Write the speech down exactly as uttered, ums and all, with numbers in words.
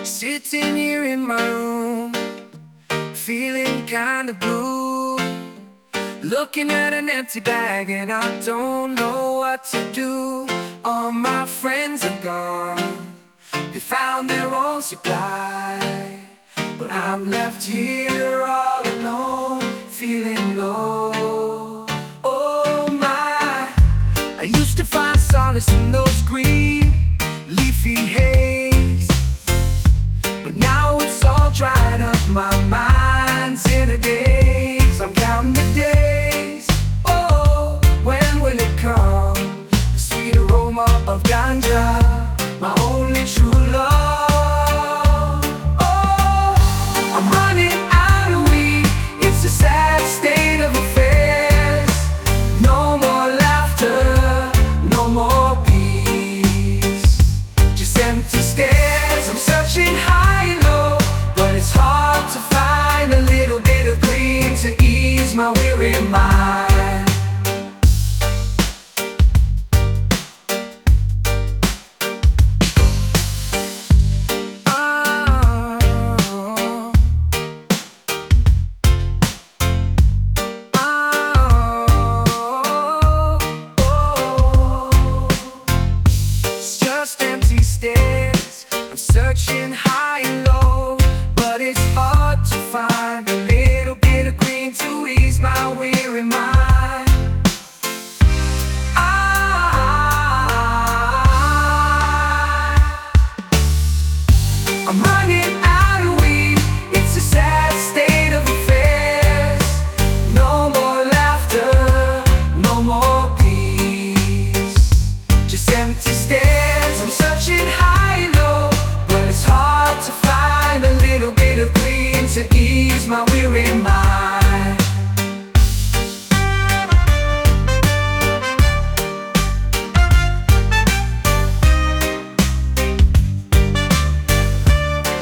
Sitting here in my room, feeling kinda blue, looking at an empty bag and I don't know what to do. All my friends are gone, they found their own supply, but I'm left here all alone, feeling low. Oh my, I used to find solace in those green leafy haze, but now it's all dried up, my mind's in a daze. I'm counting the days, oh, when will it come? The sweet aroma of ganja, my only true love. Oh, I'm running out of weed, it's a sad state of affairs. No more laughter, no more peace, just empty stares. I'm searching high and low, but it's hard to find a little bit of green to ease my weary mind. I'm searching high and low, but it's hard to find a little bit of green to ease my weary mind. I, I'm running out of weed, it's a sad state of affairs. No more laughter, no more peace, just empty stares. I'm searching high and low, but it's hard to find a little bit of green to ease my weary mind.